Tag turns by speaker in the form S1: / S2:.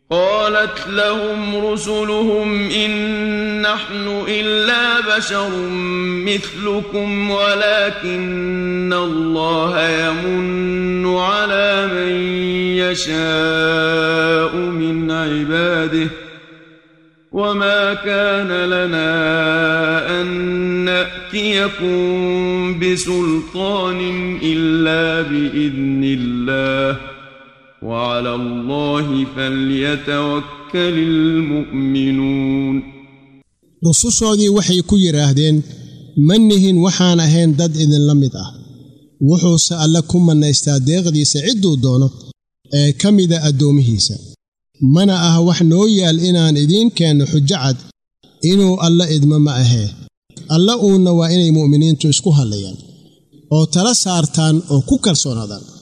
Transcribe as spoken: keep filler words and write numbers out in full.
S1: قالت لهم رسلهم إن نحن إلا بشر مثلكم ولكن الله يمن على من يشاء من عباده وما كان لنا أن نأتيكم بسلطان إلا بإذن الله وعلى الله فليتوكل المؤمنون
S2: رسوشودي waxay ku yiraahdeen manihin waxaan ahayn dad idin la mid ah wuxuu sa alla ku manaystaa deeqdiisa ciduu doono ee kamida adoomihiisa mana ah wax noo yaal inaan idin keeno xujjad inuu alla idma ma ahee alla uuna waa inay muuminiintu isku hadlayaan oo tala saartaan oo ku kalsoonaadaan